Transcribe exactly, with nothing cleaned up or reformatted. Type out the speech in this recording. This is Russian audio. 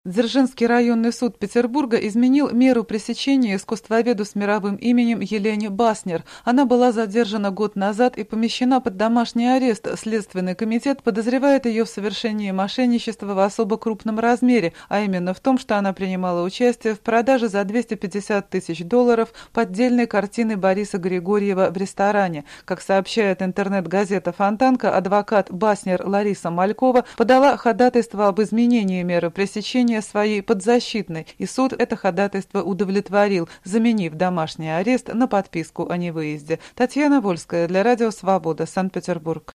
Дзержинский районный суд Петербурга изменил меру пресечения искусствоведу с мировым именем Елене Баснер. Она была задержана год назад и помещена под домашний арест. Следственный комитет подозревает ее в совершении мошенничества в особо крупном размере, а именно в том, что она принимала участие в продаже за двести пятьдесят тысяч долларов поддельной картины Бориса Григорьева в ресторане. Как сообщает интернет-газета «Фонтанка», адвокат Баснер Лариса Малькова подала ходатайство об изменении меры пресечения своей подзащитной, и суд это ходатайство удовлетворил, заменив домашний арест на подписку о невыезде. Татьяна Вольская для Радио Свобода, Санкт-Петербург.